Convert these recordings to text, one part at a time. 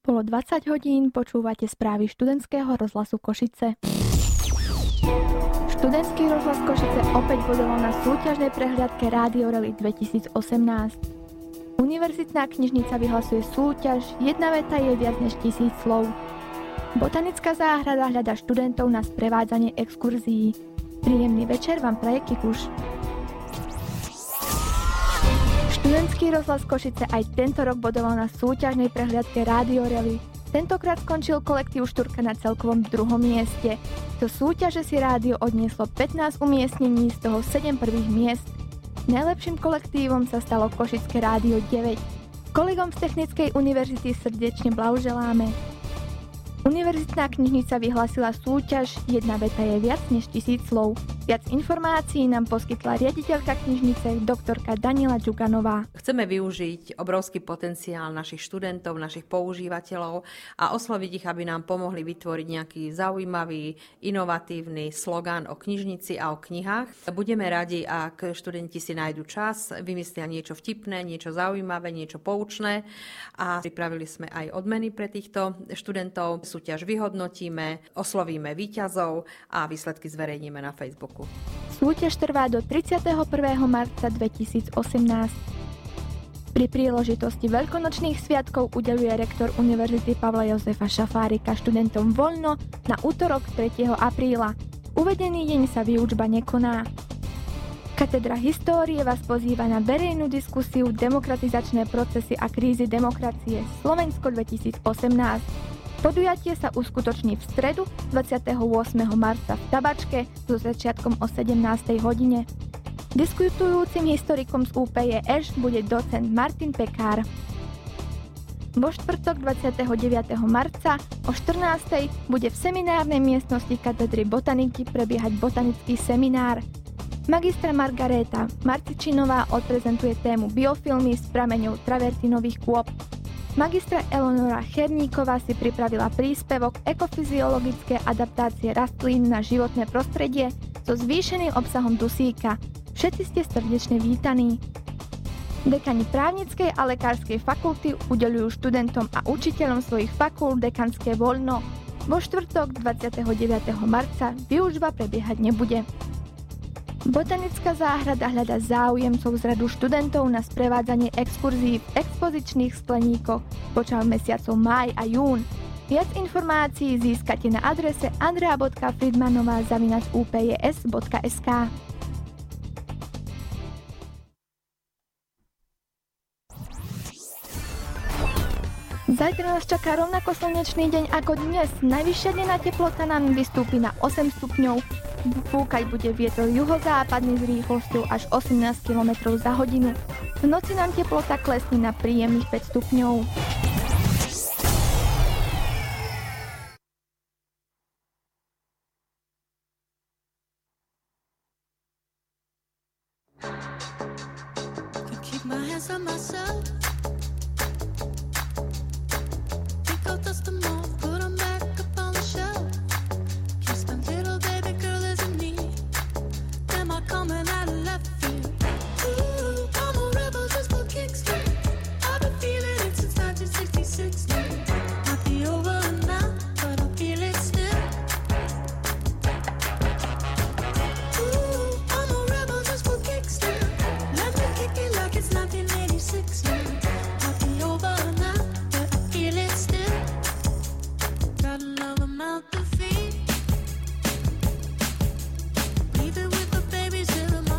Bolo 20 hodín, počúvate správy študentského rozhlasu Košice. Študentský rozhlas Košice opäť bodoval na súťažnej prehliadke Radio Rally 2018. Univerzitná knižnica vyhlasuje súťaž Jedna veta je viac než 1000 slov. Botanická záhrada hľadá študentov na sprevádzanie exkurzií. Príjemný večer vám praje Kikuš. Študentský rozhlas Košice aj tento rok bodoval na súťažnej prehliadke Radio Rally. Tentokrát skončil kolektív Štúrka na celkovom 2. mieste. Do súťaže si rádio odnieslo 15 umiestnení, z toho 7 prvých miest. Najlepším kolektívom sa stalo Košické rádio 9. Kolegom z Technickej univerzity srdečne blahoželáme. Univerzitná knižnica vyhlásila súťaž Jedna veta je viac než 1000 slov. Viac informácií nám poskytla riaditeľka knižnice doktorka Daniela Džuganová. Chceme využiť obrovský potenciál našich študentov, našich používateľov a osloviť ich, aby nám pomohli vytvoriť nejaký zaujímavý, inovatívny slogán o knižnici a o knihách. Budeme radi, ak študenti si nájdu čas, vymyslia niečo vtipné, niečo zaujímavé, niečo poučné a pripravili sme aj odmeny pre týchto študentov. Súťaž vyhodnotíme, oslovíme víťazov a výsledky zverejníme na Facebooku. Súťaž trvá do 31. marca 2018. Pri príležitosti veľkonočných sviatkov udeľuje rektor Univerzity Pavla Jozefa Šafárika študentom voľno na útorok 3. apríla. Uvedený deň sa výučba nekoná. Katedra histórie vás pozýva na verejnú diskusiu Demokratizačné procesy a krízy demokracie Slovensko 2018. Podujatie sa uskutoční v stredu 28. marca v Tabačke so začiatkom o 17. hodine. Diskutujúcim historikom z UPJŠ bude docent Martin Pekár. Vo štvrtok 29. marca o 14. bude v seminárnej miestnosti katedry botaniky prebiehať botanický seminár. Magistra Margaréta Marcičinová odprezentuje tému biofilmy s prameňou travertinových kôp. Magistra Eleonora Cherníková si pripravila príspevok Ekofyziologické adaptácie rastlín na životné prostredie so zvýšeným obsahom dusíka. Všetci ste srdečne vítaní. Dekani právnickej a lekárskej fakulty udeľujú študentom a učiteľom svojich fakult dekanské voľno. Vo štvrtok 29. marca výučba prebiehať nebude. Botanická záhrada hľadá záujemcov z radu študentov na sprevádzanie exkurzií v expozičných skleníkoch počas mesiacov máj a jún. Viac informácií získate na adrese andrea.friedmanová@upjs.sk. Zajtra nás čaká rovnako slnečný deň ako dnes. Najvyššia denná teplota nám vystúpi na 8 stupňov. Fúkať bude vietor juhozápadný s rýchlosťou až 18 km za hodinu. V noci nám teplota klesne na príjemných 5 stupňov. Leave it with the babies in the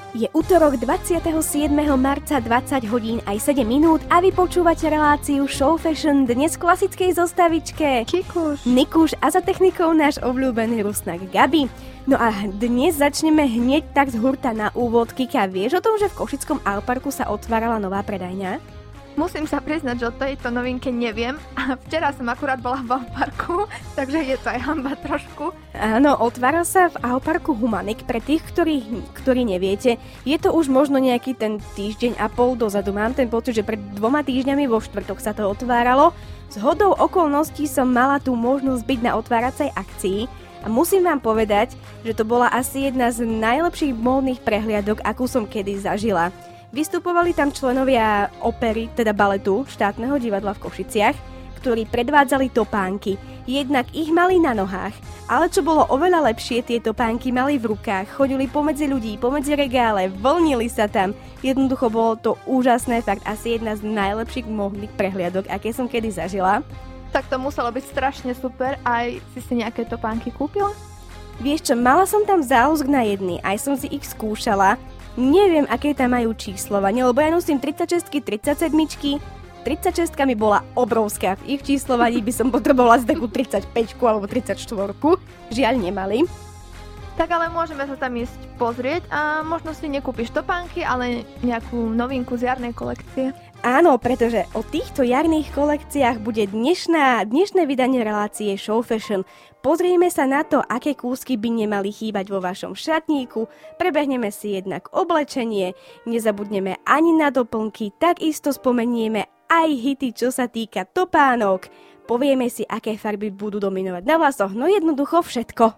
Je utorok 27. marca 20 hodín aj 7 minút a vy počúvate reláciu Show Fashion dnes v klasickej zostavičke Kikuš, Nikuš a za technikou náš obľúbený Rusnak Gabi. No a dnes začneme hneď tak z hurta na úvod. Kika, vieš o tom, že v Košickom Alparku sa otvárala nová predajňa? musím sa priznať, že o tejto novinke neviem a včera som akurát bola v Alparku, takže je to aj hanba trošku. Áno, otvára sa v Alparku Humanik. Pre tých, ktorí neviete, je to už možno nejaký ten týždeň a pol dozadu. Mám ten pocit, že pred 2 týždňami vo štvrtok sa to otváralo. Zhodou okolností som mala tú možnosť byť na otváracej akcii a musím vám povedať, že to bola asi jedna z najlepších módnych prehliadok, akú som kedy zažila. Vystupovali tam členovia opery, teda baletu štátneho divadla v Košiciach, ktorí predvádzali topánky. Jednak ich mali na nohách, ale čo bolo oveľa lepšie, tie topánky mali v rukách, chodili pomedzi ľudí, pomedzi regále, vlnili sa tam. Jednoducho bolo to úžasné, fakt asi jedna z najlepších módnych prehliadok, aké som kedy zažila. Tak to muselo byť strašne super, aj si nejaké topánky kúpila? Vieš čo, mala som tam záľusk na jedny, aj som si ich skúšala. Neviem, aké tam majú číslovanie, lebo ja nosím 36-ky, 37-čky. 36-ka mi bola obrovská, v ich číslovaní by som potrebovala z takú 35-ku alebo 34-ku. Žiaľ nemali. Tak ale môžeme sa tam ísť pozrieť a možno si nekúpiš topánky, ale nejakú novinku z jarnej kolekcie. Áno, pretože o týchto jarných kolekciách bude dnešné vydanie relácie Show Fashion. Pozrieme sa na to, aké kúsky by nemali chýbať vo vašom šatníku, prebehneme si jednak oblečenie, nezabudneme ani na doplnky, takisto spomenieme aj hity, čo sa týka topánok, povieme si, aké farby budú dominovať na vlasoch, no jednoducho všetko.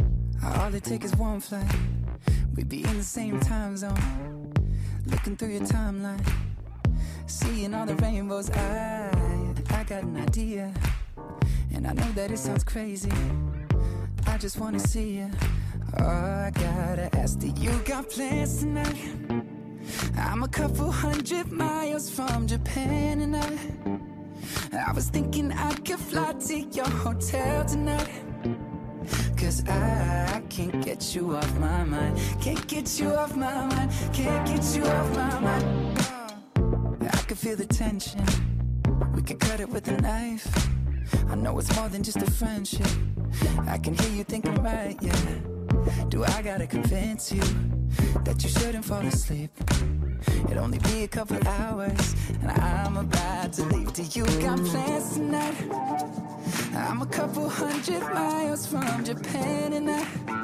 All it takes is one flight. We'd be in the same time zone. Looking through your timeline. Seeing all the rainbows. I got an idea. And I know that it sounds crazy. I just wanna see you. Oh, I gotta ask, do you got plans tonight? I'm a couple 100 miles from Japan and I was thinking I could fly to your hotel tonight. Cause I can't get you off my mind. Can't get you off my mind. Can't get you off my mind. I can feel the tension. We could cut it with a knife. I know it's more than just a friendship. I can hear you thinking right, yeah. Do I gotta convince you that you shouldn't fall asleep? It'll only be a couple hours and I'm about to leave. Do you got plans tonight? I'm a couple 100 miles from Japan and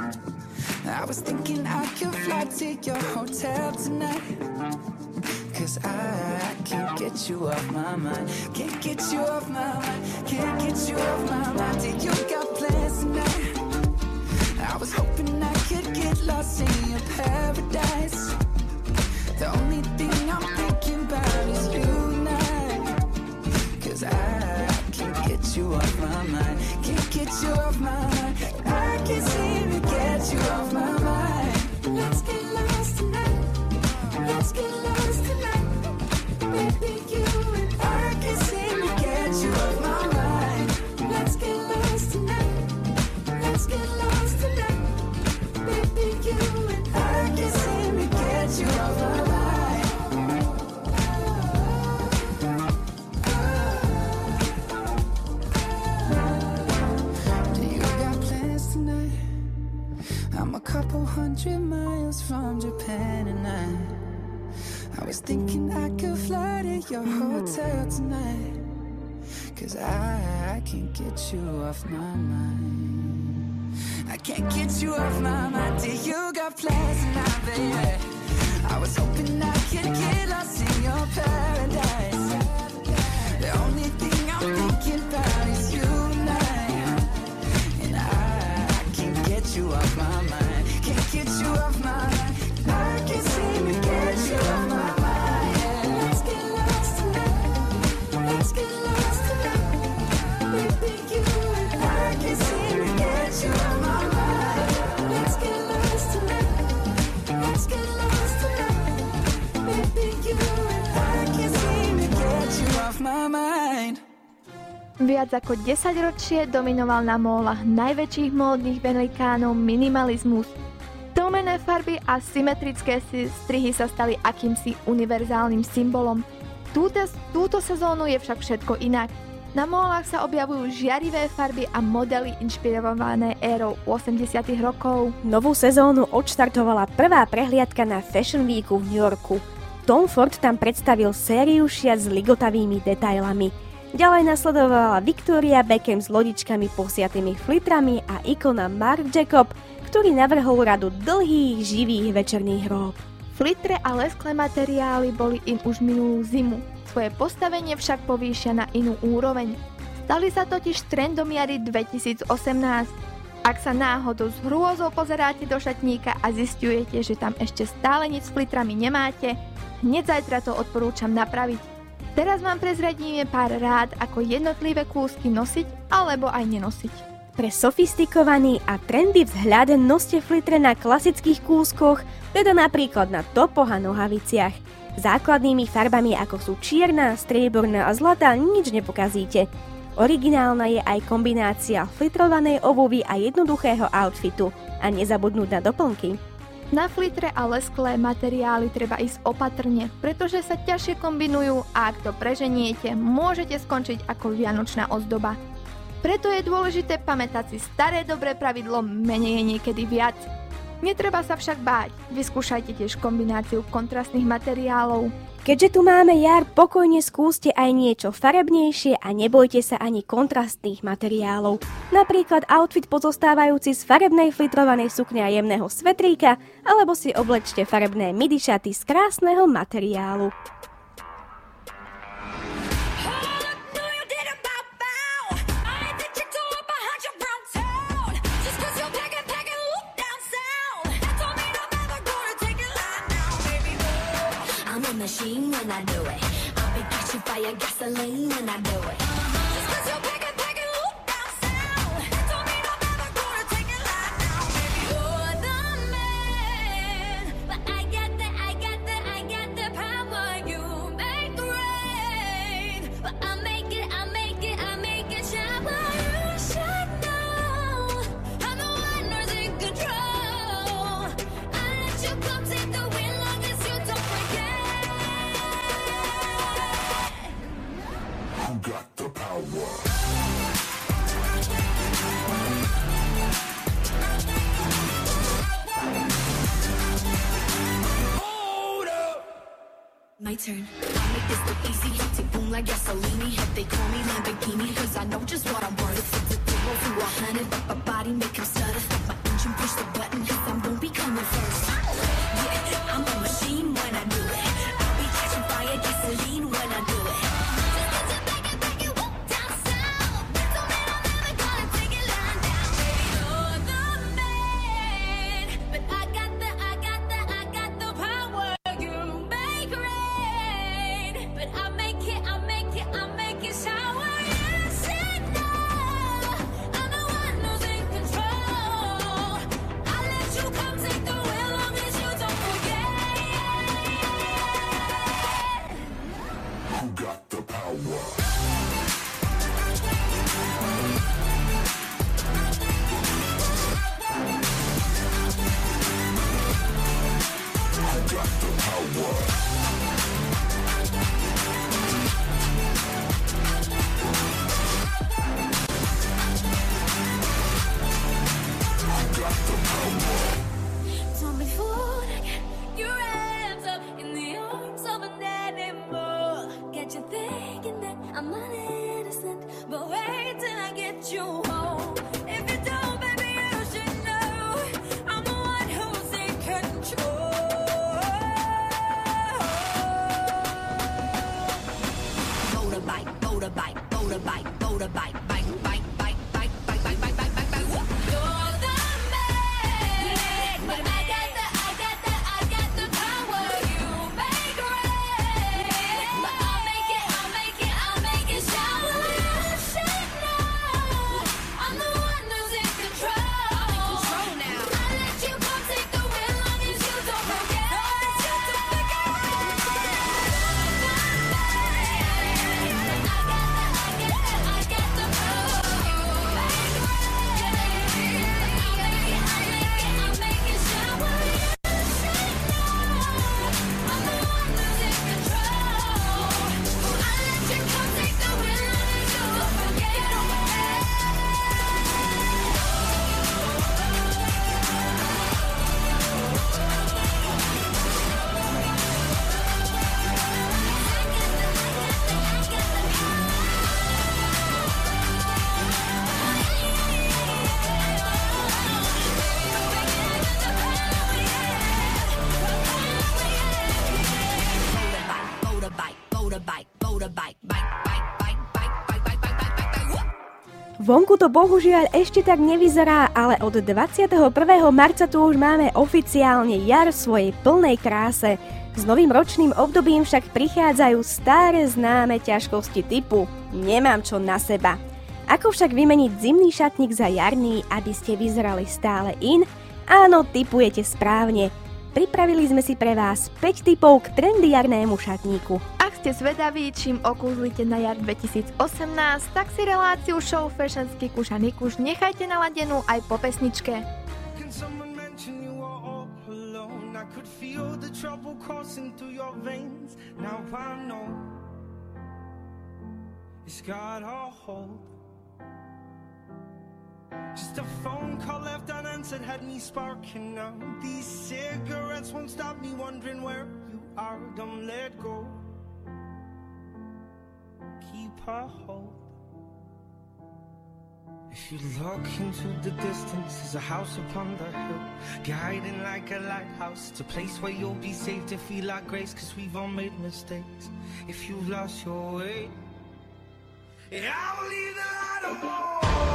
I was thinking I could fly to your hotel tonight. Cause I can't get you off my mind. Can't get you off my mind. Can't get you off my mind. Do you got plans tonight? I was hoping I could get lost in your paradise. The only thing I'm thinking about is you and I. Cause I can't get you off my mind. Can't get you off my mind. I can't seem to get you off my mind. Let's get lost tonight. Let's get lost tonight. Baby, you and I can't seem to get you off my mind. Let's get lost tonight. Let's get lost tonight. Baby, you and I can't seem to get you off my mind. Do you got plans tonight? I'm a couple 100 miles from Japan and I was thinking I could fly to your hotel tonight. Cause I can't get you off my mind. I can't get you off my mind. Do you got plans tonight, baby? I was hoping I could get lost in your paradise. The only thing I'm thinking about is you and I can't get you off my mind. Can't get you off my mind. I can't seem to get you off my mind. Let's get lost tonight. Let's get lost tonight. Baby, you and I can't seem to get you off my mind. Let's get lost tonight. Let's get lost tonight. Baby, you and I can't seem to get you off my mind. Viac ako 10 ročie dominoval na mólach najväčších módnych velikánov minimalizmus. Tlmené farby a symetrické strihy sa stali akýmsi univerzálnym symbolom. Túto sezónu je však všetko inak. Na mólach sa objavujú žiarivé farby a modely inšpirované érou 80. rokov. Novú sezónu odštartovala prvá prehliadka na Fashion Weeku v New Yorku. Tom Ford tam predstavil sériu šiat s ligotavými detailami. Ďalej nasledovala Victoria Beckham s lodičkami posiatými flitrami a ikona Marc Jacob, ktorý navrhol radu dlhých, živých večerných rôb. Flitre a lesklé materiály boli in už minulú zimu. Svoje postavenie však povýšia na inú úroveň. Stali sa totiž trendom jary 2018. Ak sa náhodou s hrôzou pozeráte do šatníka a zisťujete, že tam ešte stále nic s flitrami nemáte, hneď zajtra to odporúčam napraviť. Teraz vám prezradíme pár rád, ako jednotlivé kúsky nosiť alebo aj nenosiť. Pre sofistikovaný a trendy vzhľad noste flitre na klasických kúskoch, teda napríklad na topoch a nohaviciach. Základnými farbami ako sú čierna, strieborná a zlatá nič nepokazíte. Originálna je aj kombinácia flitrovanej obuvy a jednoduchého outfitu. A nezabudnúť na doplnky. Na flitre a lesklé materiály treba ísť opatrne, pretože sa ťažšie kombinujú a ak to preženiete, môžete skončiť ako vianočná ozdoba. Preto je dôležité pamätať si staré dobré pravidlo menej je niekedy viac. Netreba sa však báť, vyskúšajte tiež kombináciu kontrastných materiálov. Keďže tu máme jar, pokojne skúste aj niečo farebnejšie a nebojte sa ani kontrastných materiálov. Napríklad outfit pozostávajúci z farebnej flitrovanej sukne a jemného svetríka, alebo si oblečte farebné midi šaty z krásneho materiálu. Machine when I do it. I'll be catching fire, gasoline when I do it. Just 'cause you're packing, look down south. Don't mean I'm never gonna take it like now, baby. You're the man, but I got the power. You make rain, but I make it shower. You should know I'm the one who's in control. I let you come take the wheel long as you don't forget. Got the power. My turn. I make this look easy. Take boom like gasoline. If they call me Lamborghini, 'cause I know just what I'm worth. It's a 0 to 100, but my body make 'em stutter. Stop my engine, push the button, 'cause I'm gonna be coming first. Yeah, I'm a machine when I do it. I'll be catching fire, gasoline when I do it. I got Vonku to bohužiaľ ešte tak nevyzerá, ale od 21. marca tu už máme oficiálne jar v svojej plnej kráse. S novým ročným obdobím však prichádzajú staré známe ťažkosti typu nemám čo na seba. Ako však vymeniť zimný šatník za jarný, aby ste vyzerali stále in? Áno, tipujete správne. Pripravili sme si pre vás 5 tipov k trendy jarnému šatníku. Ak ste zvedaví, čím okúzlite na jar 2018, tak si reláciu show Fashionský kuš a Nikuš nechajte naladenú aj po pesničke. Can someone mention you are all alone? I could feel the trouble coursing through your veins. Now I know it's got a hold. Just a phone call left unanswered had me sparking now. These cigarettes won't stop me wondering where you are. Don't let go. Keep a hold. If you look into the distance, there's a house upon the hill, guiding like a lighthouse. It's a place where you'll be safe to feel our grace, 'cause we've all made mistakes. If you've lost your way, yeah, I will leave the light on.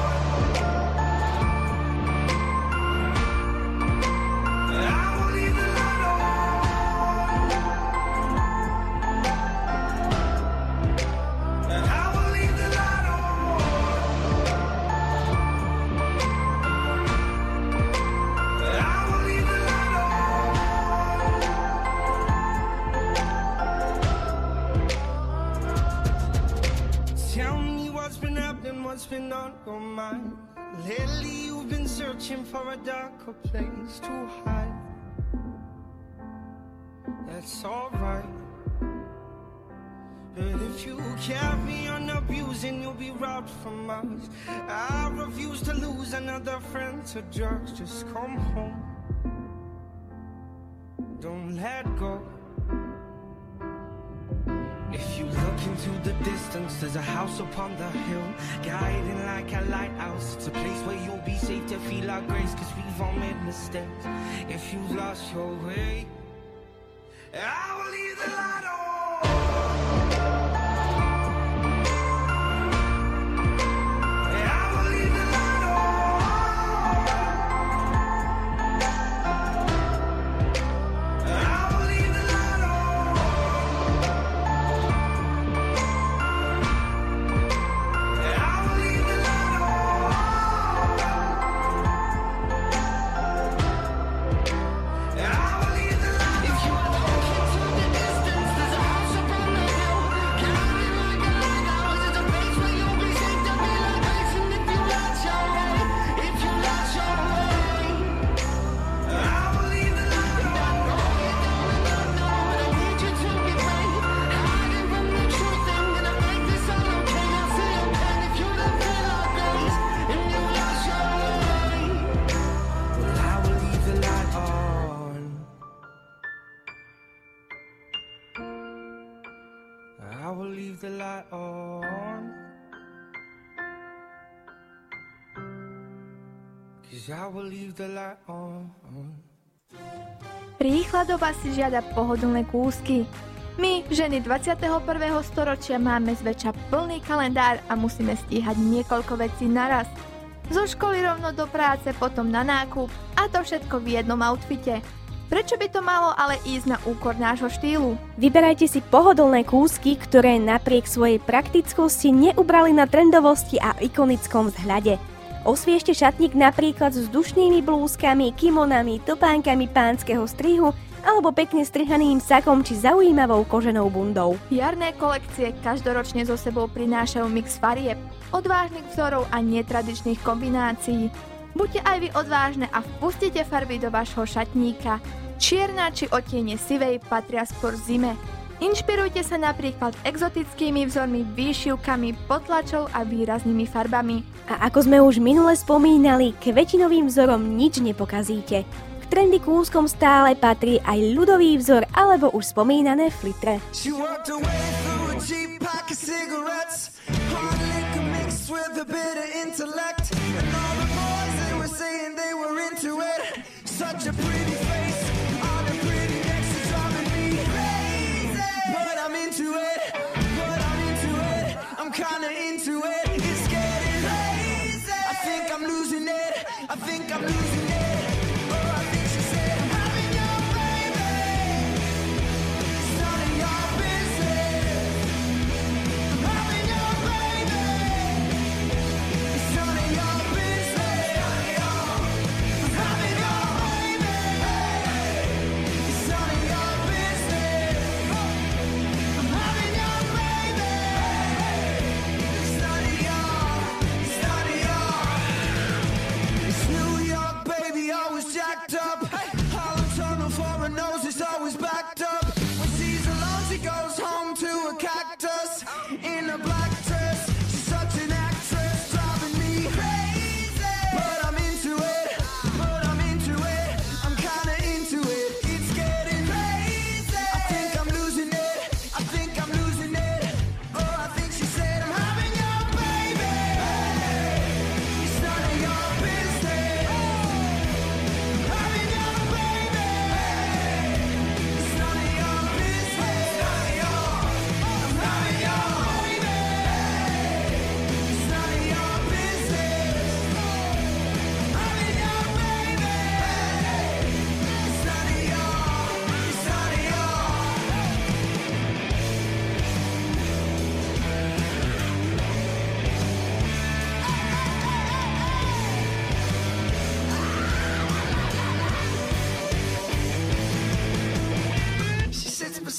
What's been on your mind? Lately you've been searching for a darker place to hide. That's alright. But if you carry on abusing, you'll be robbed from us. I refuse to lose another friend to drugs. Just come home. Don't let go. If you look into the distance, there's a house upon the hill, guiding like a lighthouse. It's a place where you'll be safe to feel our grace, 'cause we've all made mistakes. If you've lost your way, I will leave the light on. Rýchla doba si žiada pohodlné kúsky. My, ženy 21. storočia, máme zväčša plný kalendár a musíme stíhať niekoľko vecí naraz. Zo školy rovno do práce, potom na nákup a to všetko v jednom outfite. Prečo by to malo ale ísť na úkor nášho štýlu? Vyberajte si pohodlné kúsky, ktoré napriek svojej praktickosti neubrali na trendovosti a ikonickom vzhľade. Osviežte šatník napríklad s vzdušnými blúzkami, kimonami, topánkami pánskeho strihu alebo pekne strihaným sakom či zaujímavou koženou bundou. Jarné kolekcie každoročne so sebou prinášajú mix farieb, odvážnych vzorov a netradičných kombinácií. Buďte aj vy odvážne a vpustite farby do vašho šatníka. Čierna či odtiene sivej patria skôr zime. Inšpirujte sa napríklad exotickými vzormi, výšivkami, potlačou a výraznými farbami. A ako sme už minule spomínali, kvetinovým vzorom nič nepokazíte. K trendy kúskom stále patrí aj ľudový vzor alebo už spomínané flitre. She walked away through a cheap pack of cigarettes, hard liquor mixed with a bit of intellect, and all the boys they were saying they were into it. Such a pretty face on a pretty neck, she's driving me crazy. But I'm into it, I'm kinda into it. It's getting crazy.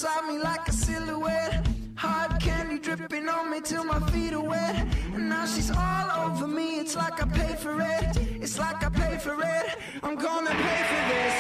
beside me like a silhouette. Hard candy dripping on me till my feet are wet. And now she's all over me, it's like I pay for it. It's like I pay for it, I'm gonna pay for this.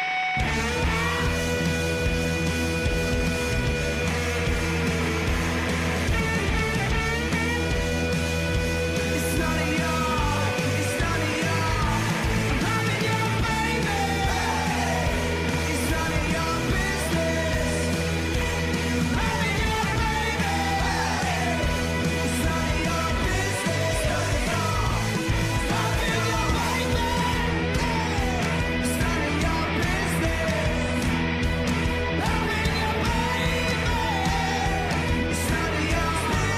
It's none of your, it's none of your. I'm having your baby. It's none of your business. I'm having your baby. It's none of your business. None of your. I'm having your baby. It's none of your business. I'm having your baby. It's none of your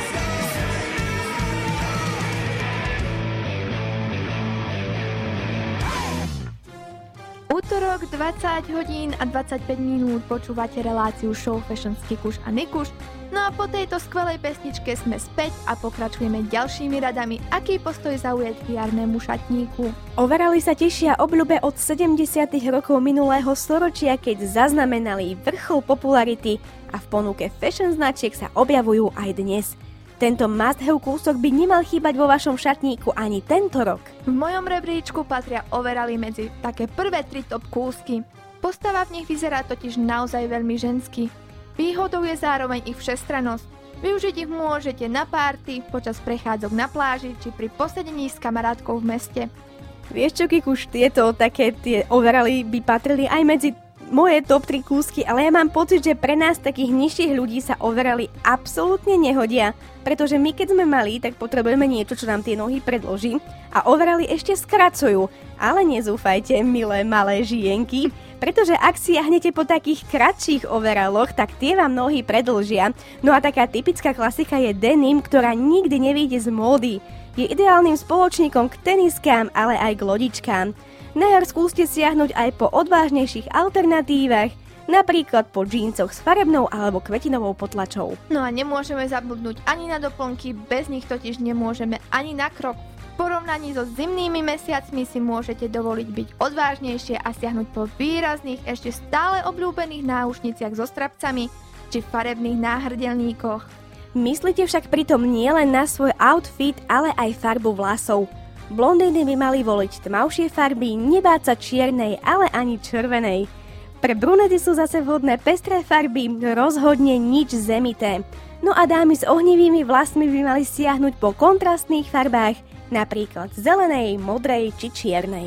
Útorok 20 hodín a 25 minút počúvate reláciu show Fashion s Kikuš a Nikuš. No a po tejto skvelej pesničke sme späť a pokračujeme ďalšími radami, aký postoj zaujať k jarnému šatníku. Overali sa tešia obľube od 70. rokov minulého storočia, keď zaznamenali vrchol popularity a v ponuke fashion značiek sa objavujú aj dnes. Tento must-have kúsok by nemal chýbať vo vašom šatníku ani tento rok. V mojom rebríčku patria overali medzi také prvé 3 top kúsky. Postava v nich vyzerá totiž naozaj veľmi žensky. Výhodou je zároveň ich všestrannosť. Využiť ich môžete na párty, počas prechádzok na pláži či pri posedení s kamarátkou v meste. Vieš čo, Kikuš, tieto také tie overali by patrili aj medzi moje top 3 kúsky, ale ja mám pocit, že pre nás takých nižších ľudí sa overali absolútne nehodia, pretože my keď sme malí, tak potrebujeme niečo, čo nám tie nohy predloží a overali ešte skracujú. Ale nezúfajte, milé malé žienky, pretože ak si jahnete po takých kratších overaloch, tak tie vám nohy predlžia. No a taká typická klasika je denim, ktorá nikdy nevyjde z módy. Je ideálnym spoločníkom k teniskám, ale aj k lodičkám. Na jar skúste siahnuť aj po odvážnejších alternatívach, napríklad po džíncoch s farebnou alebo kvetinovou potlačou. No a nemôžeme zabudnúť ani na doplnky, bez nich totiž nemôžeme ani na krok. V porovnaní so zimnými mesiacmi si môžete dovoliť byť odvážnejšie a siahnuť po výrazných, ešte stále obľúbených náušniciach so strapcami či farebných náhrdelníkoch. Myslíte však pritom nielen na svoj outfit, ale aj farbu vlasov. Blondíny by mali voliť tmavšie farby, nebáť sa čiernej, ale ani červenej. Pre brunety sú zase vhodné pestré farby, rozhodne nič zemité. No a dámy s ohnivými vlasmi by mali siahnuť po kontrastných farbách, napríklad zelenej, modrej či čiernej.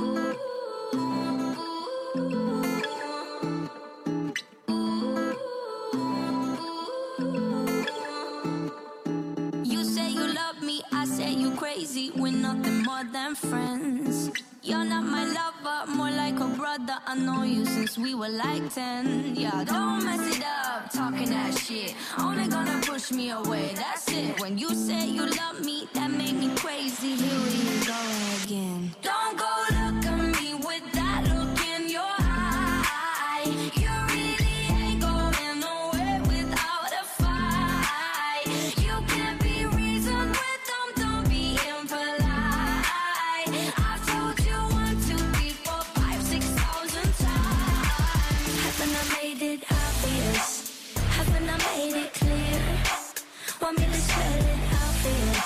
We're nothing more than friends. You're not my lover, more like a brother. I know you since we were like 10. Yeah, don't mess it up, talking that shit. Only gonna push me away, that's it. When you say you love me, that made me crazy. Here we go again. Don't go look at me with that look in your eye. You really ain't going nowhere without a fight. You can't be reasoned with them, don't be impolite. I've told you 1, 2, 3, 4, 5, 6,000 times. Haven't I made it obvious? Haven't I made it clear? Want me to spell it out for you?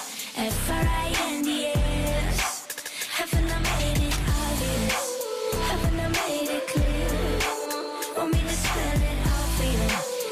F-R-I-N-D-S. Haven't I made it obvious? Haven't I made it clear? Want me to spell it out for you?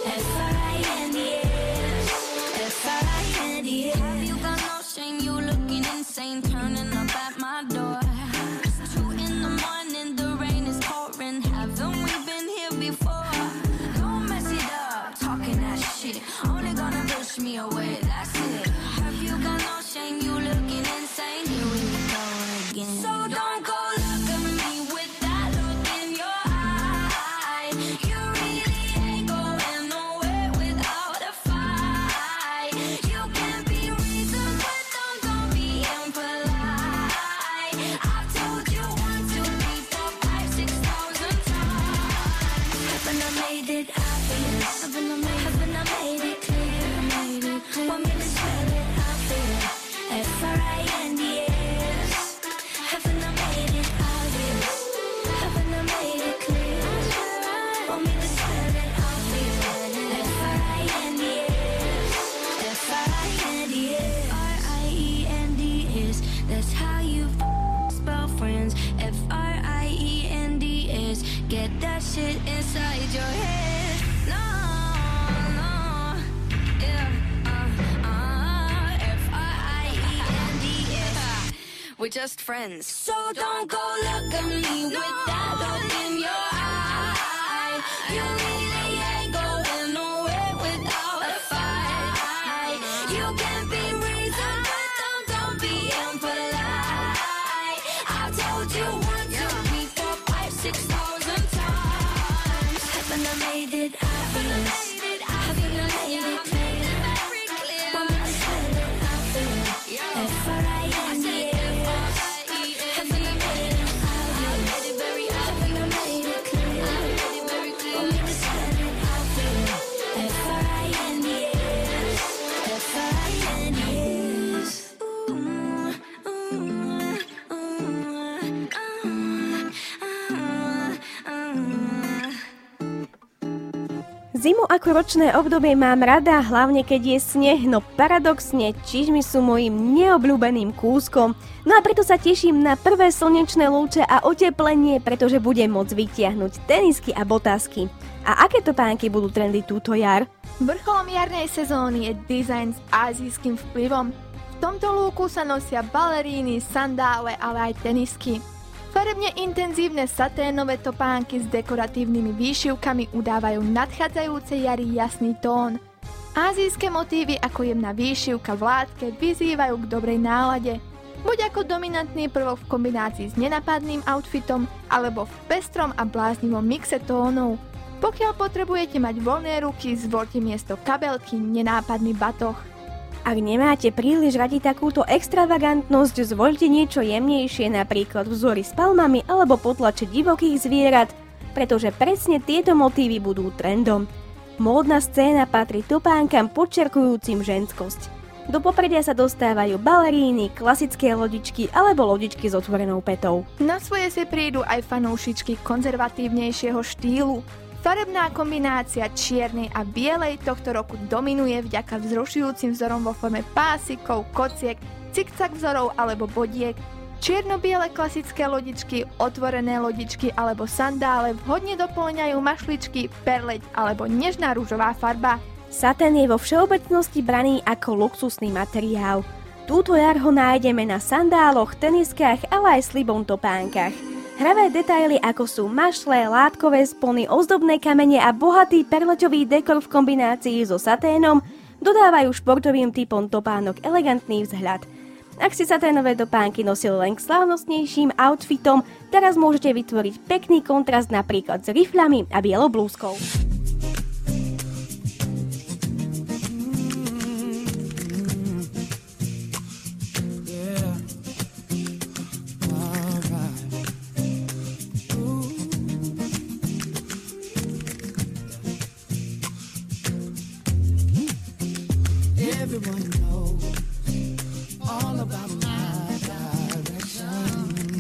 F-R-I-N-D-S. F-R-I-N-D-S. Have you got no shame? You looking insane, turning up at my door. It's 2 in the morning, the rain is pouring. Haven't we been here before? Don't mess it up, talking that shit. Only gonna push me away, that's it. Have you got no shame? You looking insane. Here we go again. So don't go look at me with that look in your eye. You really ain't going nowhere without a fight. You can't be reasoned with them, don't be impolite. I've told you 1, 2, 3, 4, 5, 6,000 times. Haven't I made it obvious? Haven't I made it clear? Want me to spell it out for you? F-R-I-N-D-S. Haven't I made it obvious? Haven't I made it clear? Want me to spell it out for you? get that shit inside your head. No, no, yeah, F-R-I-E-N-D-S. We're just friends. So don't go look at me with that look in your eye. You really ain't going nowhere without a fight. You can be reasoned, but don't be impolite. I've told you 1, 2, 3, 4, 5, 6,000 times. Haven't I made it obvious? Haven't I made it clear? Want me to spell it obvious? F-R-I-N-D-S. Haven't I made it obvious? Haven't I made it clear? Want me to spell it obvious? F-R-I-N-D-S. F-R-I-N-D-S. Zimu ako ročné obdobie mám rada, hlavne keď je sneh, no paradoxne čižmy sú mojím neobľúbeným kúskom. No a preto sa teším na prvé slnečné lúče a oteplenie, pretože budem môcť vytiahnuť tenisky a botázky. A aké topánky budú trendy túto jar? Vrcholom jarnej sezóny je dizajn s ázijským vplyvom. V tomto lúku sa nosia baleríny, sandále, ale aj tenisky. Farebne intenzívne saténové topánky s dekoratívnymi výšivkami udávajú nadchádzajúcej jari jasný tón. Ázijské motívy ako jemná výšivka v látke vyzývajú k dobrej nálade. Buď ako dominantný prvok v kombinácii s nenapadným outfitom, alebo v pestrom a bláznivom mixe tónov. Pokiaľ potrebujete mať voľné ruky, zvoľte miesto kabelky nenápadný batoh. Ak nemáte príliš radi takúto extravagantnosť, zvoľte niečo jemnejšie, napríklad vzory s palmami alebo potlače divokých zvierat, pretože presne tieto motívy budú trendom. Módna scéna patrí topánkam podčiarkujúcim ženskosť. Do popredia sa dostávajú baleríny, klasické lodičky alebo lodičky s otvorenou petou. Na svoje si prídu aj fanúšičky konzervatívnejšieho štýlu. Farebná kombinácia čiernej a bielej tohto roku dominuje vďaka vzrušujúcim vzorom vo forme pásikov, kociek, cikcak vzorov alebo bodiek. Čierno-biele klasické lodičky, otvorené lodičky alebo sandále vhodne dopĺňajú mašličky, perleť alebo nežná ružová farba. Satén je vo všeobecnosti braný ako luxusný materiál. Túto jar ho nájdeme na sandáloch, teniskách, ale aj slibom topánkach. Hravé detaily ako sú mašle, látkové spony, ozdobné kamene a bohatý perlečový dekor v kombinácii so saténom dodávajú športovým typom topánok elegantný vzhľad. Ak si saténové topánky nosili len k slávnostnejším outfitom, teraz môžete vytvoriť pekný kontrast napríklad s rifľami a bielou blúzkou. Everyone knows all about my direction,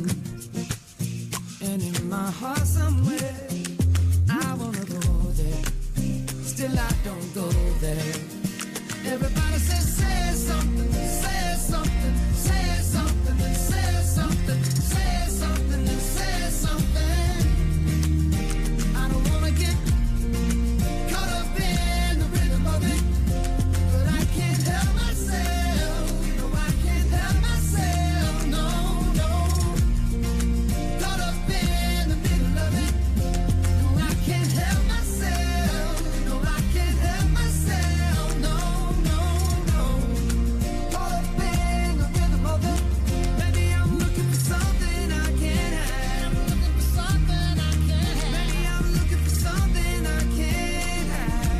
and in my heart somewhere I wanna go there. Still I don't go there. Everybody says say something, say something, say something, say something, say something, say something. I don't wanna get caught up in the rhythm of it. Help myself, no, I can't help myself, no, no. Caught up in the middle of it, no, I can't help myself, no, I can't help myself, no, no, no. Caught up in the rhythm of it, maybe I'm looking for something I can't have, I'm looking for something I can't have, maybe I'm looking for something I can't have.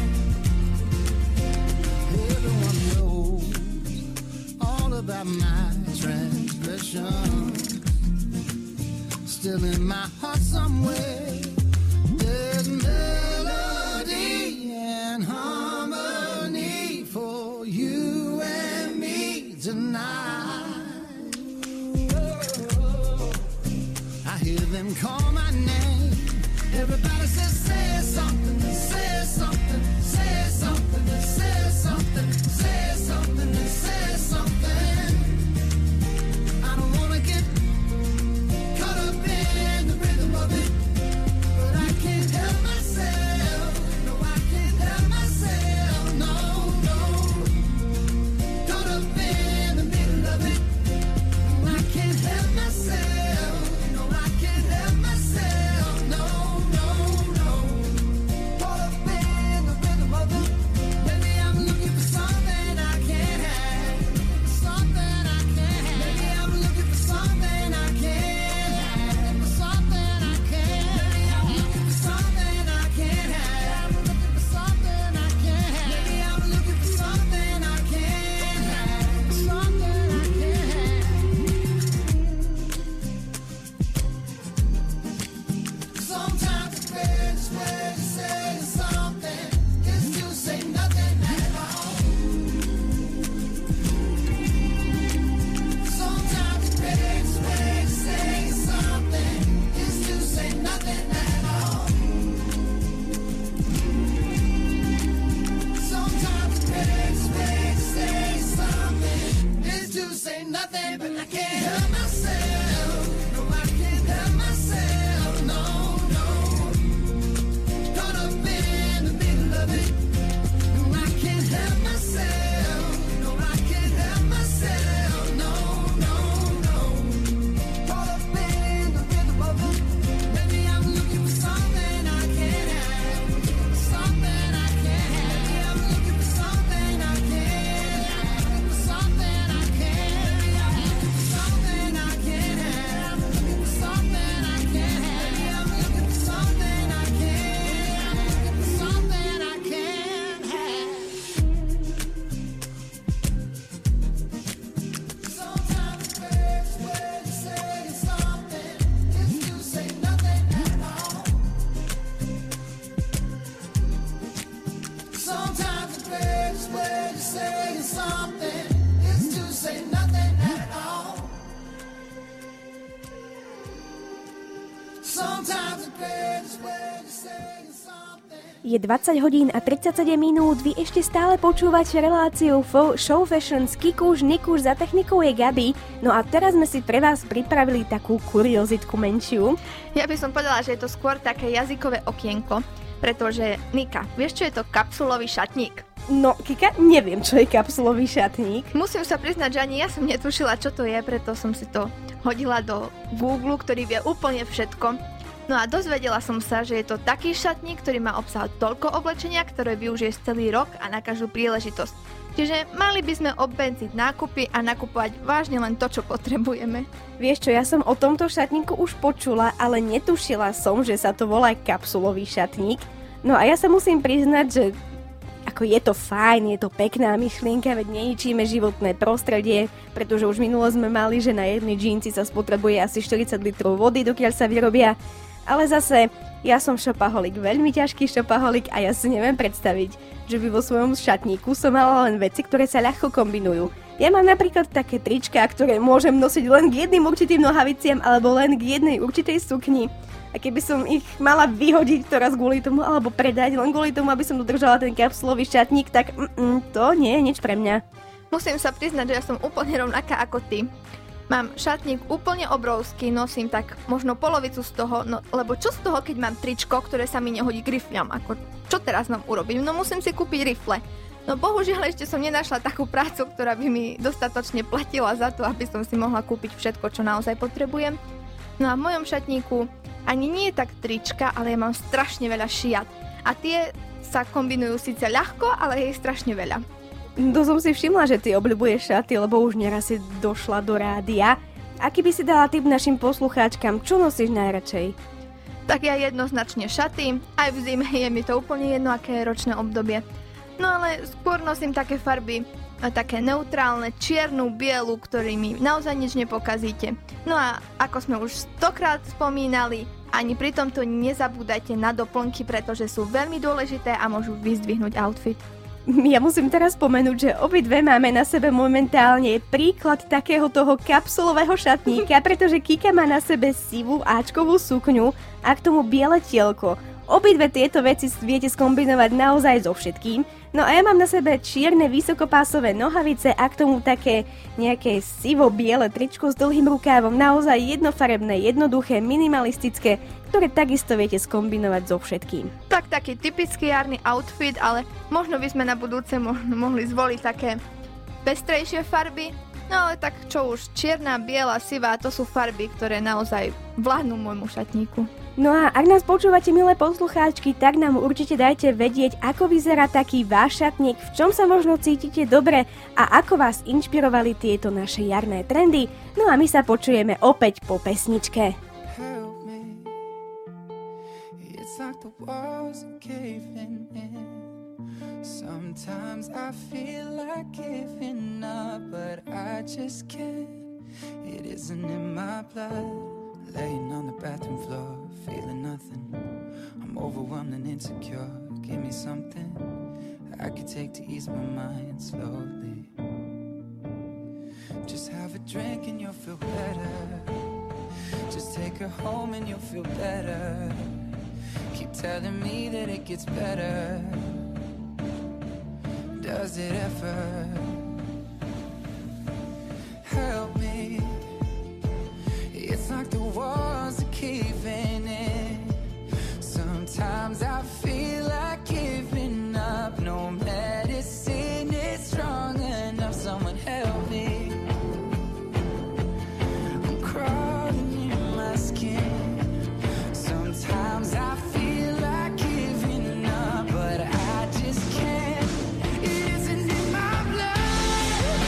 Everyone knows all about my transgression. Still in my heart somewhere, there's melody and harmony for you and me tonight. I hear them call my name. Everybody says say something, say something, say something, say something, say something, say something. I don't wanna get caught up in the rhythm of it, but I Je 20 hodín a 37 minút, vy ešte stále počúvate reláciu Show Fashion s Kikuš, Nikuš, za technikou je Gabi. No a teraz sme si pre vás pripravili takú kuriozitku menšiu. Ja by som povedala, že je to skôr také jazykové okienko, pretože Nika, vieš, čo je to kapsulový šatník? No, Kika, neviem, čo je kapsulový šatník. Musím sa priznať, že ani ja som netušila, čo to je, preto som si to hodila do Google, ktorý vie úplne všetko. No a dozvedela som sa, že je to taký šatník, ktorý má obsahovať toľko oblečenia, ktoré využiješ celý rok a na každú príležitosť. Čiže mali by sme obmedziť nákupy a nakupovať vážne len to, čo potrebujeme. Vieš čo, ja som o tomto šatníku už počula, ale netušila som, že sa to volá kapsulový šatník. No a ja sa musím priznať, že ako je to fajn, je to pekná myšlienka, veď neničíme životné prostredie, pretože už minulo sme mali, že na jedny džínsy sa spotrebuje asi 40 litrov vody, dokiaľ sa vyrobia. Ale zase, ja som šopaholik, veľmi ťažký šopaholik a ja si neviem predstaviť, že by vo svojom šatníku som mala len veci, ktoré sa ľahko kombinujú. Ja mám napríklad také trička, ktoré môžem nosiť len k jedným určitým nohaviciam alebo len k jednej určitej sukni. A keby som ich mala vyhodiť teraz kvôli tomu alebo predať len kvôli tomu, aby som dodržala ten kapsulový šatník, tak to nie je nič pre mňa. Musím sa priznať, že ja som úplne rovnaká ako ty. Mám šatník úplne obrovský, nosím tak možno polovicu z toho, no lebo čo z toho, keď mám tričko, ktoré sa mi nehodí k rifľam, ako čo teraz mám urobiť? No musím si kúpiť rifle. No bohužiaľ ešte som nenašla takú prácu, ktorá by mi dostatočne platila za to, aby som si mohla kúpiť všetko, čo naozaj potrebujem. No a v mojom šatníku ani nie je tak trička, ale ja mám strašne veľa šiat. A tie sa kombinujú síce ľahko, ale je strašne veľa. To som si všimla, že ty obľubuješ šaty, lebo už neraz si došla do rádia. Aký by si dala tip našim poslucháčkam, čo nosíš najradšej? Tak ja jednoznačne šaty, aj v zime je mi to úplne jedno, aké je ročné obdobie. No ale skôr nosím také farby, také neutrálne, čiernu, bielu, ktorými naozaj nič nepokazíte. No a ako sme už 100-krát spomínali, ani pri tomto nezabúdajte na doplnky, pretože sú veľmi dôležité a môžu vyzdvihnúť outfit. Ja musím teraz spomenúť, že obidve máme na sebe momentálne príklad takého toho kapsulového šatníka, pretože Kika má na sebe sivú áčkovú sukňu a k tomu biele tielko. Obidve tieto veci viete skombinovať naozaj so všetkým. No a ja mám na sebe čierne vysokopásové nohavice a k tomu také nejaké sivo-biele tričko s dlhým rukávom, naozaj jednofarebné, jednoduché, minimalistické, ktoré takisto viete skombinovať so všetkým. Tak taký typický jarný outfit, ale možno by sme na budúce mohli zvoliť také pestrejšie farby. No ale tak čo už, čierna, biela, sivá, to sú farby, ktoré naozaj vládnu môjmu šatníku. No a ak nás počúvate, milé poslucháčky, tak nám určite dajte vedieť, ako vyzerá taký váš šatník, v čom sa možno cítite dobre a ako vás inšpirovali tieto naše jarné trendy. No a my sa počujeme opäť po pesničke. Help me. It's like the walls are caving in. Sometimes I feel like giving up, but I just can't. It isn't in my blood. Laying on the bathroom floor, feeling nothing. I'm overwhelmed and insecure. Give me something I could take to ease my mind slowly. Just have a drink and you'll feel better. Just take her home and you'll feel better. Keep telling me that it gets better. Does it ever? Help me. It's like the walls are caving in. Sometimes I feel like giving up. No medicine is strong enough. Someone help me. I'm crawling in my skin. Sometimes I feel like giving up, but I just can't. It isn't in my blood.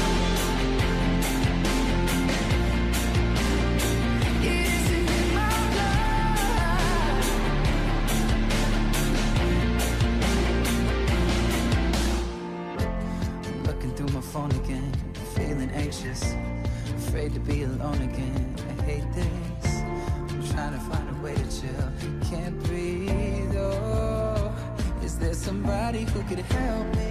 It isn't in my blood. I'm looking through my phone again, feeling anxious, afraid to be alone again. I hate this. I'm trying to find a way to chill. Can't breathe. Oh, is there somebody who could help me?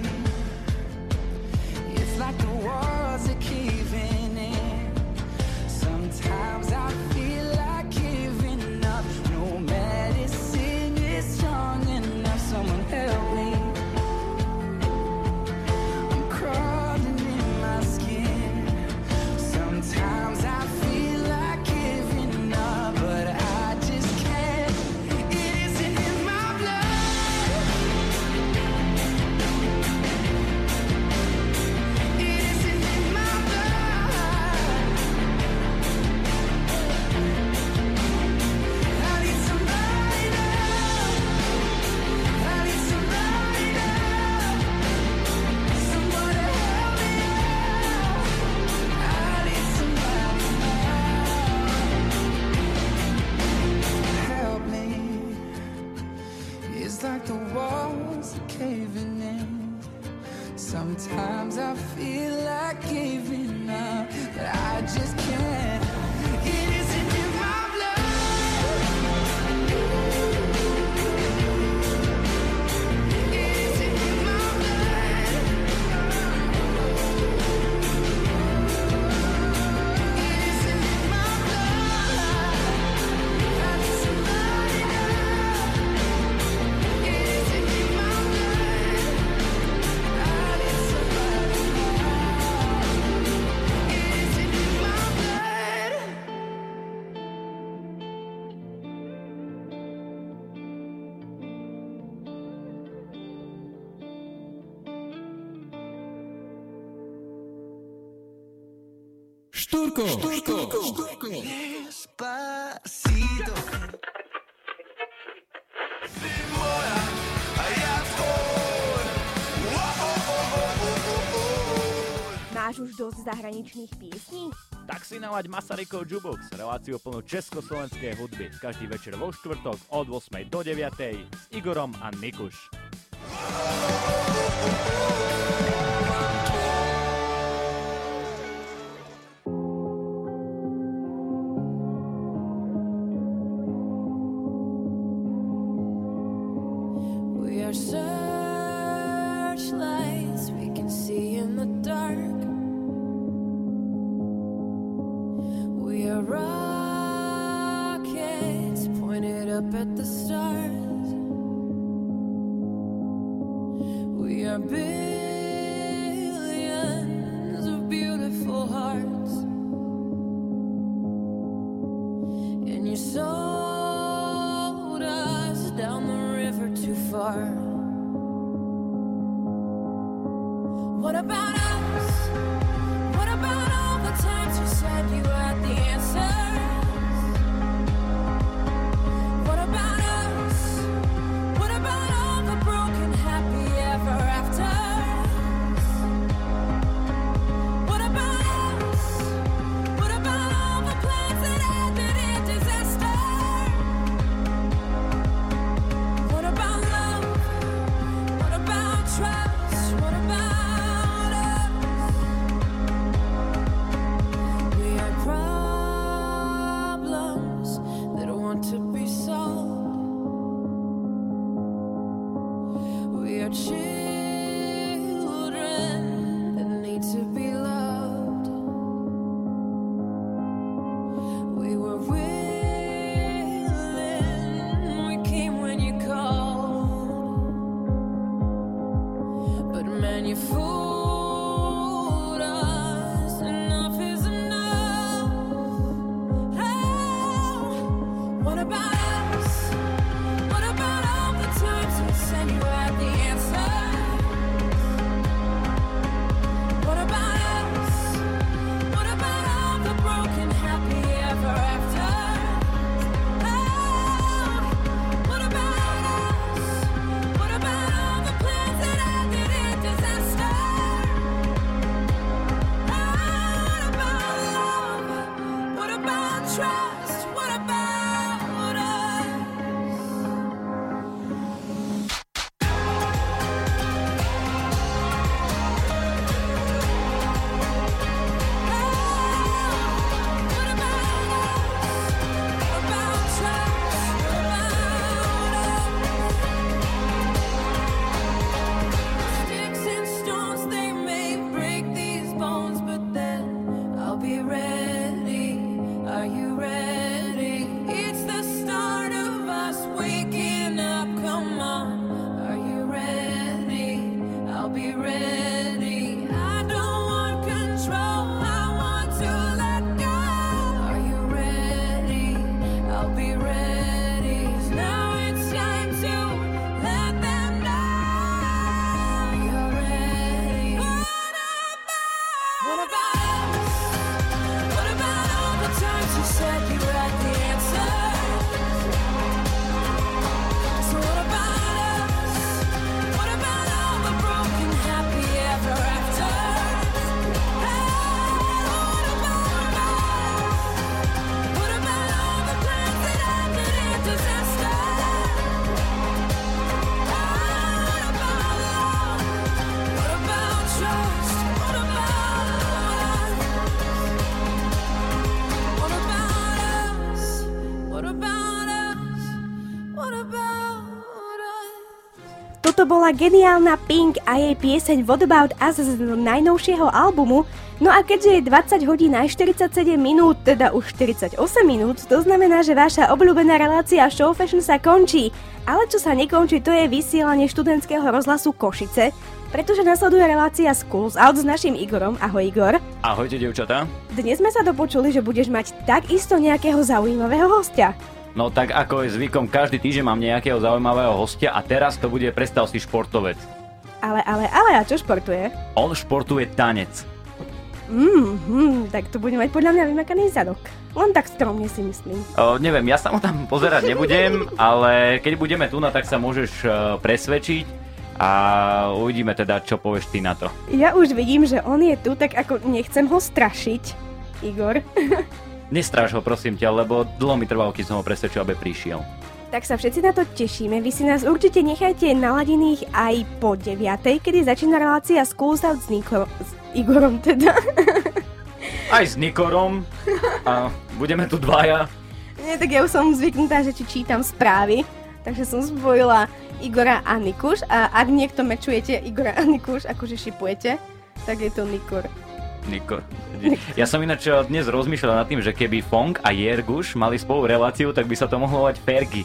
It's like the walls are caving in. Sometimes I feel like giving up. No medicine It's like the walls are caving in. Sometimes I feel like giving up, but I just can't. It isn't in my blood. It isn't in my blood. It isn't in my blood. I need somebody now. It isn't in my blood. I need somebody now. It isn't in my blood. Štúrko. Despacito. Ty moja a ja tvoj. Máš už dosť zahraničných piesní? Tak si nalaď Masarykov Jukebox, reláciu plnú československej hudby. Každý večer vo štvrtok od 8 do 9 s Igorom a Nikuš. We are searchlights we can see in the dark. We are rockets pointed up at the stars. We are billions of beautiful hearts. And you sold us down the river too far. What about us? What about all the times you said you had the answers? What about us? What about all the broken happy ever afters? What about us? What about all the plans that ended in disaster? What about love? What about trust? What about us? We are problems that want to be solved. We are children that need to be loved. We were willing, we came when you called. But man, you fooled us. Enough is enough. Oh, what about us? What about all the times you said you had the answer? What about us? What about all the broken happy ever after? Oh, what about us? What about all the plans that ended in disaster? Toto bola geniálna Pink a jej pieseň What About Us z najnovšieho albumu. No a keďže je 20 hodín aj 47 minút, teda už 48 minút, to znamená, že vaša obľúbená relácia Show Fashion sa končí. Ale čo sa nekončí, to je vysielanie študentského rozhlasu Košice, pretože nasleduje relácia Schools Out s našim Igorom. Ahoj Igor. Ahojte, dievčatá. Dnes sme sa dopočuli, že budeš mať takisto nejakého zaujímavého hostia. No tak ako je zvykom, každý týždeň mám nejakého zaujímavého hostia a teraz to bude, predstav si, športovec. Ale, a čo športuje? On športuje tanec. Tak to bude mať podľa mňa vymakaný zadok. Len tak stromne si myslím. Neviem, ja sa mu tam pozerať nebudem, ale keď budeme tu, tak sa môžeš presvedčiť a uvidíme teda, čo povieš ty na to. Ja už vidím, že on je tu, tak ako nechcem ho strašiť, Igor. Nestráž ho, prosím ťa, lebo dlho mi trvalo, keď som ho presvedčil, aby prišiel. Tak sa všetci na to tešíme. Vy si nás určite nechajte naladených aj po 9:00, kedy začína relácia Schools Out s Igorom teda. Aj s Nikorom. A budeme tu dvaja. Nie, tak ja už som zvyknutá, že ti čítam správy. Takže som spojila Igora a Nikuš. A ak niekto mečujete Igora a Nikuš, akože šipujete, tak je to Nikor. Nikor. Ja som ináč dnes rozmýšľal nad tým, že keby Fong a Jerguš mali spolu reláciu, tak by sa to mohlo volať Fergie.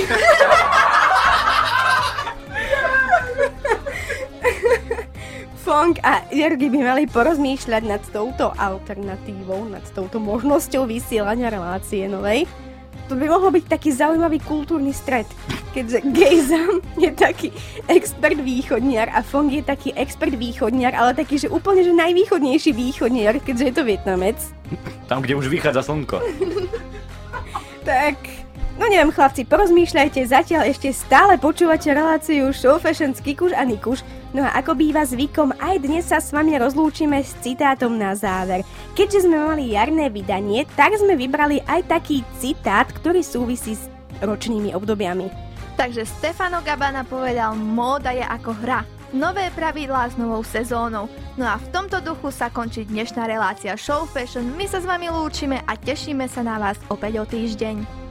Fong a Jergy by mali porozmýšľať nad touto alternatívou, nad touto možnosťou vysielania relácie novej. To by mohol byť taký zaujímavý kultúrny stret, keďže Gejzam je taký expert východniar a Fong je taký expert východniar, ale taký, že úplne že najvýchodnejší východniar, keďže je to Vietnamec. Tam, kde už vychádza slnko. Tak, no neviem chlapci, porozmýšľajte, zatiaľ ešte stále počúvate reláciu Show Fashion s Kikuš a Nikuš. No a ako býva zvykom, aj dnes sa s vami rozlúčime s citátom na záver. Keďže sme mali jarné vydanie, tak sme vybrali aj taký citát, ktorý súvisí s ročnými obdobiami. Takže Stefano Gabbana povedal, móda je ako hra. Nové pravidlá s novou sezónou. No a v tomto duchu sa končí dnešná relácia Show Fashion. My sa s vami lúčime a tešíme sa na vás opäť o týždeň.